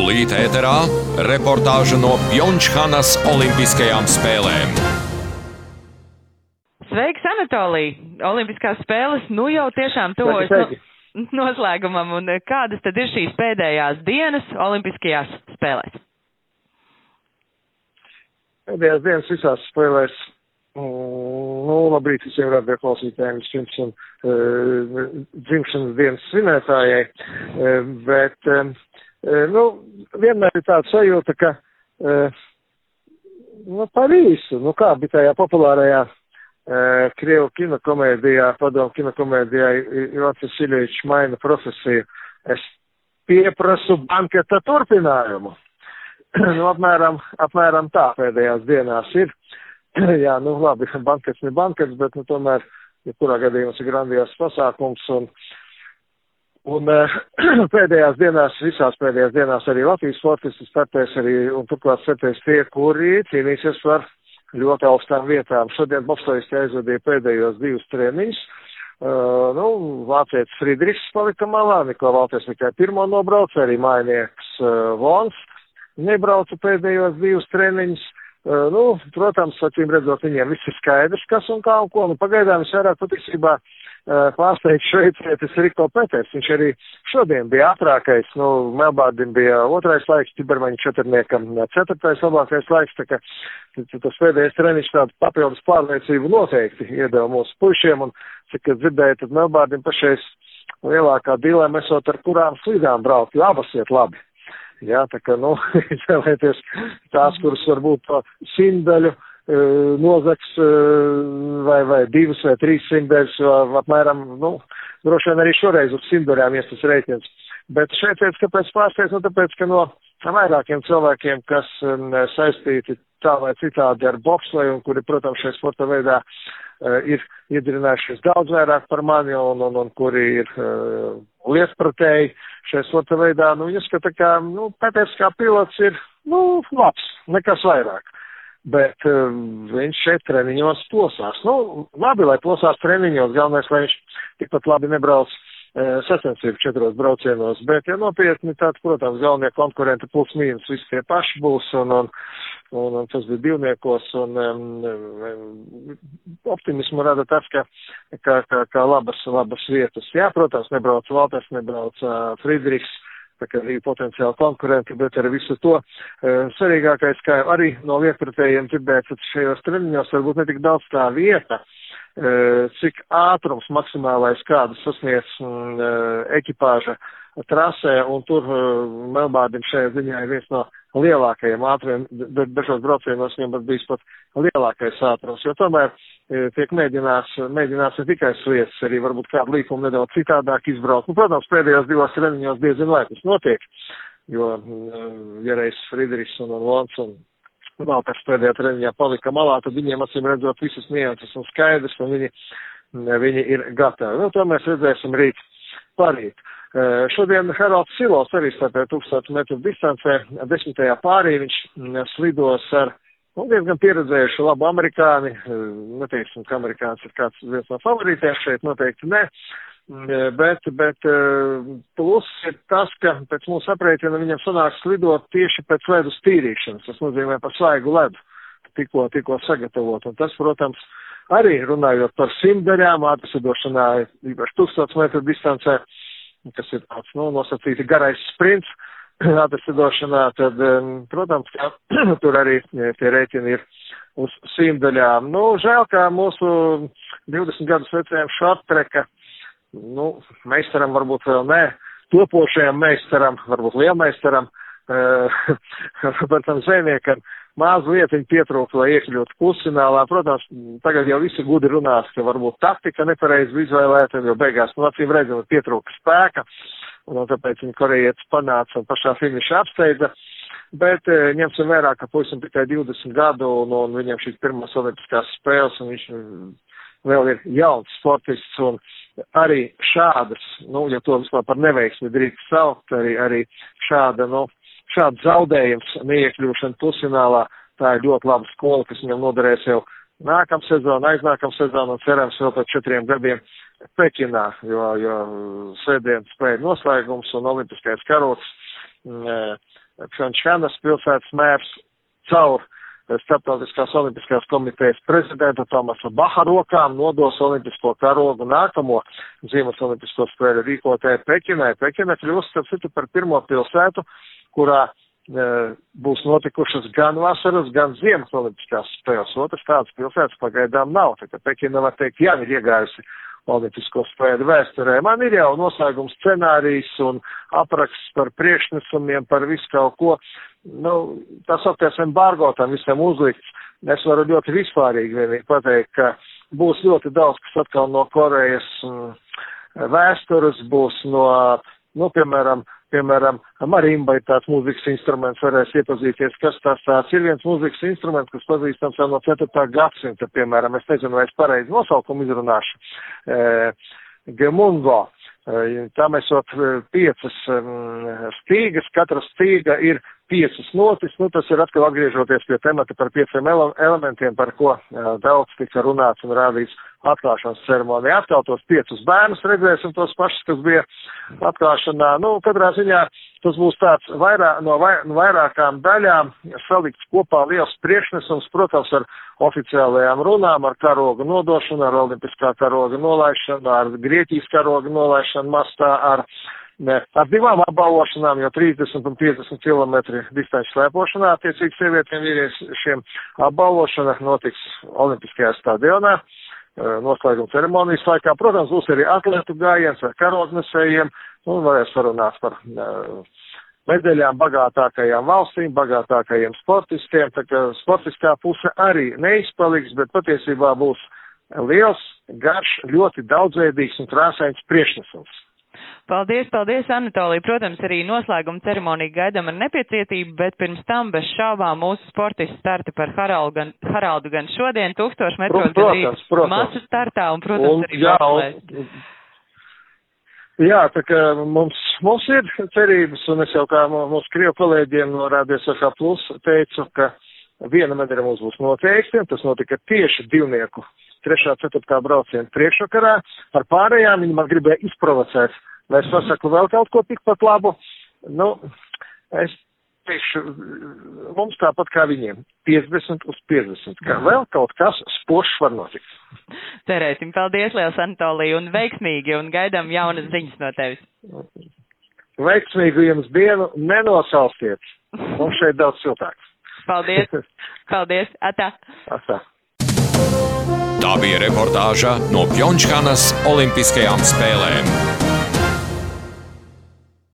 Tūlīt ēterā reportāža no Pjončhanas Olimpiskajām spēlēm. Sveiks, Anatolij! Olimpiskās spēles jau tiešām tuvojas noslēgumam, un kādas tad ir šīs pēdējās dienas Olimpiskajās spēlēs? Pēdējās dienas visās spēlēs, labrīt visiem radioklausītājiem, dzimšanas dienas svinētājai, bet, vienmēr ir tāda sajūta, ka, par īsu, kā bija tajā populārajā Krievu kinokomēdijā, padomu kinokomēdijā Ivans Vasiljevičs maina profesiju. Es pieprasu banketa turpinājumu. Apmēram tā pēdējās dienās ir. Jā, labi, bankets ne bankets, bet tomēr, kurā gadījumā ir grandios pasākums. Un pēdējās dienās, visās pēdējās dienās arī Latvijas sportisti startēs arī, un turklāt startēs tie, kuri cīnīsies par ļoti augstām vietām. Šodien bobslejisti aizvadīja pēdējos 2 treniņus. Vācietis Friedrichs palika malā, Nikola Valters tikai pirmo nobrauca, arī mājnieks Vons nebrauca pēdējos 2 treniņus. Protams, acīm redzot, viņiem viss ir skaidrs, kas un kā un ko. Pagaidām visvairāk patiesībā pārsteigts šveicietis Riko Peters. Viņš arī šodien bija ātrākais. Melbārdim bija 2. laiks, Tibermaņa 4. 4. labākais laiks. Tā kā tas pēdējais treniņš tādu papildus pārliecību noteikti iedeva mūsu puišiem. Un, cik es dzirdēju, tad Melbārdim pašais lielākā dilema esot ar kurām slidām braukt, jo abas iet labi. Jā, tā kā, izvēlēties tās, kuras varbūt to simdaļu nozags vai 2 vai 3 simdaļas, apmēram, droši vien arī šoreiz uz simdaļām ies tas rēķins. Bet šeit teic, kāpēc pārsteigts, tāpēc, ka no vairākiem cilvēkiem, kas saistīti tā vai citādi ar bobsleju un kuri, protams, šajā sporta veidā ir iedrinājušies daudz vairāk par mani un kuri ir lietpratēji šajā sporta veidā, viņi skata, ka, Peters kā pilots ir, labs, nekas vairāk. Bet viņš šeit treniņos plosās. Labi, lai plosās treniņos, galvenais, lai viņš tikpat labi nebrauc sacensību 4 braucienos, bet, ja nopietni, tad, protams, galvenie konkurenti plus mīnus visi tie paši būs, un tas bija divniekos, un optimismu rada tas, ka labas vietas. Jā, protams, nebrauc Valters, nebrauc Friedrichs, tā kā arī potenciāli konkurenti, bet ar visu to svarīgākais, kā arī no lietpratējiem dzirdēt, ka šajos treniņos varbūt netik daudz tā vieta, cik ātrums maksimālais kādu sasniedz ekipāža trasē, un tur Melbārdim šajā ziņā ir viens no lielākajiem ātriem, bet dažos braucienos viņam bijis pat lielākais ātrums, jo tomēr tiek mēģināts ne tikai sviests, arī varbūt kādu līkumu nedaudz citādāk izbraukt. Protams, pēdējos 2 treniņos diezin vai tas notiek, jo vienreiz Friedrichs un Vons un Valters pēdējā treniņā palika malā, tad viņiem acīm redzot visas nianses un skaidrs, un viņi ir gatavi. To mēs redzēsim rīt parīt. Šodien Haralds Silovs arī startē 1000 metru distancē, 10. pārī viņš slidos ar diezgan pieredzējuši labu amerikāni, neteiksim, ka amerikāns ir kāds viens no favorītiem, šeit noteikti ne, bet plus ir tas, ka pēc mūsu aprēķina viņam sanāks slidot tieši pēc ledus tīrīšanas, tas nozīmē par svaigu ledu, tikko sagatavot, un tas, protams, arī runājot par simdaļām, ātrsidošanā, īpaši 1000 metru distancē, kas ir tāds, nosacīti garais sprints, ātrsidošanā, tad, protams, ka tur arī tie rēķini ir uz simdaļām. Žēl, kā mūsu 20 gadus vecajam šorttreka, meistaram varbūt vēl ne, topošajam meistaram, varbūt lielmeistaram, Robertam Zvejniekam, mazu lietiņu pietrūka, lai iekļūtu pusfinālā. Protams, tagad jau visi gudri runās, ka varbūt taktika nepareizi izvēlēta, jo beigās, acīm redzam, pietrūka spēka, un tāpēc viņa korejietis panāca un pašā finiša apsteidza. Bet ņemsim vērā, ka puisim tikai 20 gadu, un viņam šīs pirmās olimpiskās spēles, un viņš vēl ir jauns sportists, un arī šādas, ja to vispār par neveiksmi drīkst saukt, arī šāds zaudējums, neiekļūšana pusfinālā, tā ir ļoti laba skola, kas viņam noderēs jau nākam sezonu, aiznākam sezonu un cerams vēl pēc 4 gadiem Pekinā, jo svētdien spēja noslēgums un olimpiskais karoks Pjongčhanas pilsētas mērs caur Starptautiskās olimpiskās komitejas prezidenta Tomasa Baha rokām nodos olimpisko karogu nākamo Ziemas olimpisko spēļu rīkotāju Pekinai. Pekina kļūst, starp citu, par pirmo pilsētu, kurā būs notikušas gan vasaras, gan ziemas olimpiskās spēles. Otras tādas pilsētas pagaidām nav. Tā kā Pekina, var teikt, jau ir iegājusi olimpisko spēļu vēsturē. Man ir jau noslēgums scenārijs un apraksts par priekšnesumiem, par visu kaut ko. Tas sauktais embargo tam visam uzlikts. Es varu ļoti vispārīgi vienīgi pateikt, ka būs ļoti daudz, kas atkal no Korejas vēstures, būs no, piemēram, marimba ir tāds mūzikas instruments, varēs iepazīties, kas tāds ir viens mūzikas instruments, kas pazīstams jau no 4. gadsimta, piemēram, es nezinu, vai es pareizi nosaukumu izrunāšu, gemungo. Tam esot 5 stīgas, katra stīga ir 5 notis, tas ir atkal atgriežoties pie temata par 5 elementiem, par ko daudz tika runāts un rādīts atklāšanas ceremonijā. Atkal tos 5 bērnus redzēsim, tos pašus, kas bija atklāšanā. Katrā ziņā tas būs tāds no vairākām daļām salikts kopā liels priekšnesums, protams, ar oficiālajām runām, ar karoga nodošanu, ar olimpiskā karoga nolaišanu, ar Grieķijas karoga nolaišanu mastā, ar 2 apbalvošanām, jo 30 un 50 km distanču slēpošanā, attiecīgi sievietiem vīriešiem apbalvošana notiks Olimpiskajā stadionā. Noslēguma ceremonijas laikā, protams, būs arī atlētu gājiens ar karognesējiem, un varēs parunāt par medaļām bagātākajām valstīm, bagātākajiem sportistiem, tā kā sportiskā puse arī neizpaliks, bet patiesībā būs liels, garš, ļoti daudzveidīgs un krāsains priekšnesums. Paldies, Anatolij. Protams, arī noslēguma ceremoniju gaidām ar nepacietību, bet pirms tam bez šaubām mūsu sportisti starti par Haraldu gan šodien 1000 metros, gan arī masu startā un, protams, arī bobslēs. Jā, tā kā mums ir cerības, un es jau kā mūsu krievu kolēģiem no Radio SRH Plus teicu, ka viena medaļa mums būs noteikti, un tas notika tieši divnieku 3. 4. braucienu priekšvakarā. Ar pārējām viņi man gribēja izprovocēt, lai es pasaku vēl kaut ko tikpat labu. Es teikšu, mums tāpat kā viņiem, 50 uz 50, kā vēl kaut kas spošs var notikt. Cerēsim, paldies liels, Anatolij, un veiksmīgi, un gaidām jaunas ziņas no tevis. Veiksmīgu jums dienu, nenosalstiet. Mums šeit daudz siltāks. Paldies, atā. Tā bija reportāža no Pjongčhanas Olimpiskajām spēlēm.